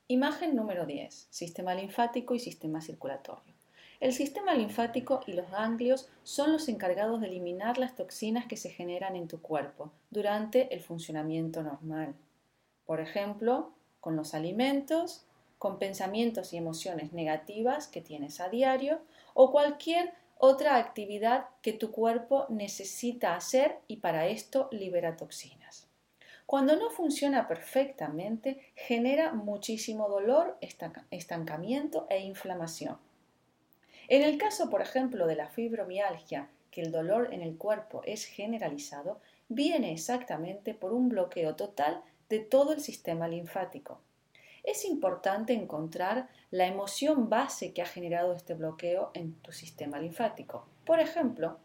Imagen número 10. Sistema linfático y sistema circulatorio. El sistema linfático y los ganglios son los encargados de eliminar las toxinas que se generan en tu cuerpo durante el funcionamiento normal. Por ejemplo, con los alimentos, con pensamientos y emociones negativas que tienes a diario o cualquier otra actividad que tu cuerpo necesita hacer y para esto libera toxinas. Cuando no funciona perfectamente, genera muchísimo dolor, estancamiento e inflamación. En el caso, por ejemplo, de la fibromialgia, que el dolor en el cuerpo es generalizado, viene exactamente por un bloqueo total de todo el sistema linfático. Es importante encontrar la emoción base que ha generado este bloqueo en tu sistema linfático. Por ejemplo,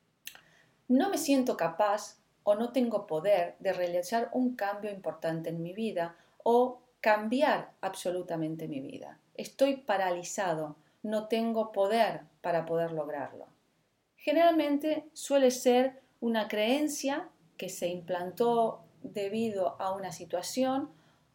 no me siento capaz o no tengo poder de realizar un cambio importante en mi vida o cambiar absolutamente mi vida. Estoy paralizado, no tengo poder para poder lograrlo. Generalmente suele ser una creencia que se implantó debido a una situación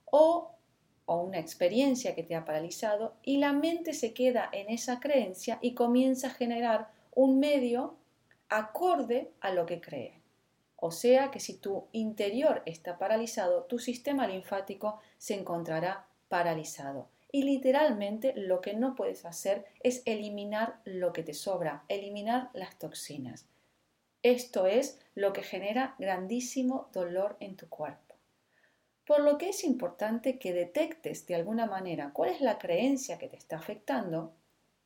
o una experiencia que te ha paralizado y la mente se queda en esa creencia y comienza a generar un medio acorde a lo que cree. O sea que si tu interior está paralizado, tu sistema linfático se encontrará paralizado. Y literalmente lo que no puedes hacer es eliminar lo que te sobra, eliminar las toxinas. Esto es lo que genera grandísimo dolor en tu cuerpo. Por lo que es importante que detectes de alguna manera cuál es la creencia que te está afectando,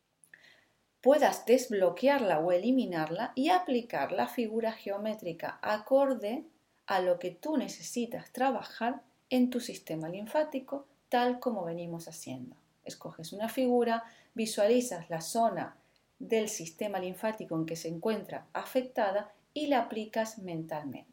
puedas desbloquearla o eliminarla y aplicar la figura geométrica acorde a lo que tú necesitas trabajar en tu sistema linfático, tal como venimos haciendo. Escoges una figura, visualizas la zona del sistema linfático en que se encuentra afectada y la aplicas mentalmente.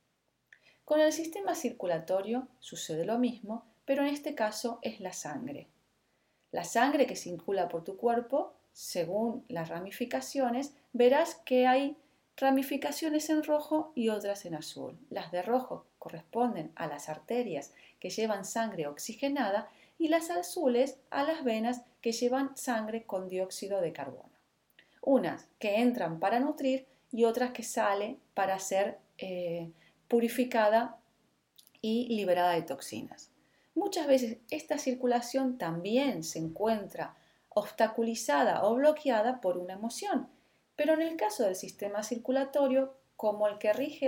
Con el sistema circulatorio sucede lo mismo, pero en este caso es la sangre. La sangre que circula por tu cuerpo, según las ramificaciones, verás que hay ramificaciones en rojo y otras en azul. Las de rojo corresponden a las arterias que llevan sangre oxigenada y las azules a las venas que llevan sangre con dióxido de carbono. Unas que entran para nutrir y otras que salen para ser purificada y liberada de toxinas. Muchas veces esta circulación también se encuentra obstaculizada o bloqueada por una emoción, pero en el caso del sistema circulatorio, como el que rige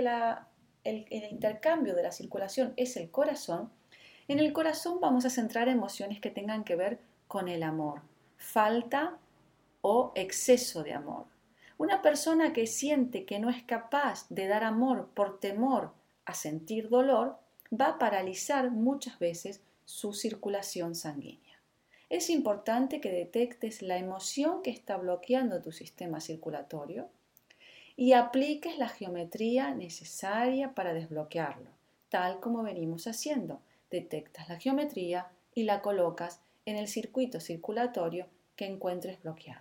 el intercambio de la circulación es el corazón, en el corazón vamos a centrar emociones que tengan que ver con el amor, falta o exceso de amor. Una persona que siente que no es capaz de dar amor por temor a sentir dolor, va a paralizar muchas veces su circulación sanguínea. Es importante que detectes la emoción que está bloqueando tu sistema circulatorio y apliques la geometría necesaria para desbloquearlo, tal como venimos haciendo. Detectas la geometría y la colocas en el circuito circulatorio que encuentres bloqueado.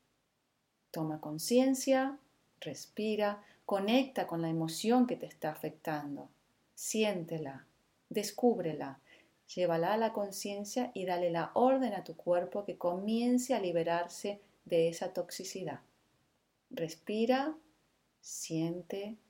Toma conciencia, respira, conecta con la emoción que te está afectando. Siéntela, descúbrela, llévala a la conciencia y dale la orden a tu cuerpo que comience a liberarse de esa toxicidad. Respira, siente,